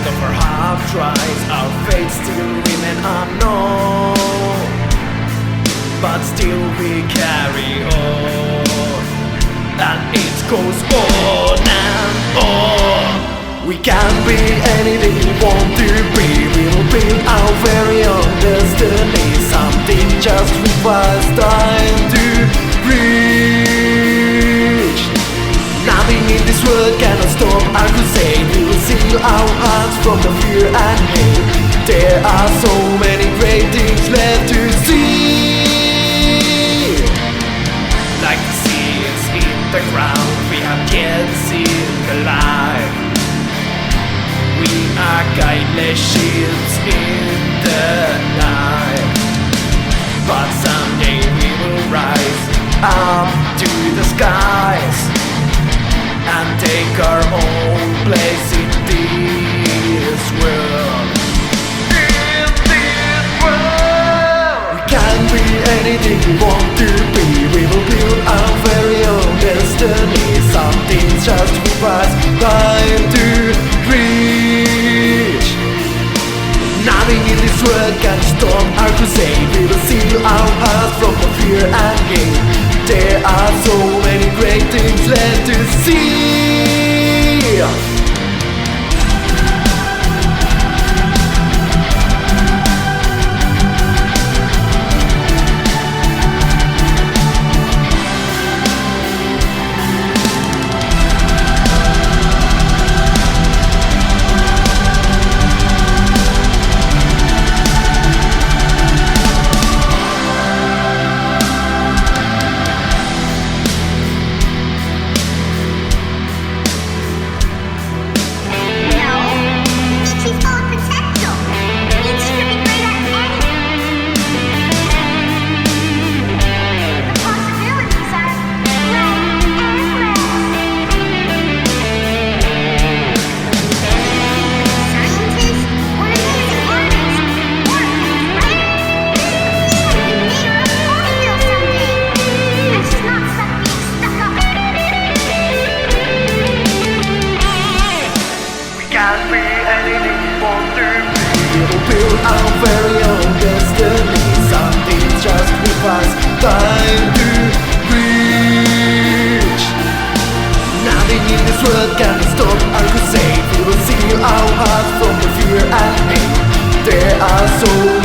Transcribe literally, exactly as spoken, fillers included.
of our heart tries, our fate still remain unknown, but still we carry on, and it goes on and on. We can be anything we want to be. We'll build our very own destiny. Something just requires time to reach. Nothing in this world cannot stop our crusade. We will seal our hearts from the fear and hate. There are so many great things left to see, like the seeds in the ground we have yet seen alive. We are guileless ships in the night, but someday we will rise up to the skies and take our own place in this world. In this world, we can be anything we want to be. We will build our very own destiny. Something just requires time to reach. Nothing in this world can stop our crusade. We will seal our hearts from the fear and hate. There are so many great things left to see. We will build our very own destiny. Something just requires time to reach. Nothing in this world can stop our crusade. We will seal our hearts from the fear and hate. There are so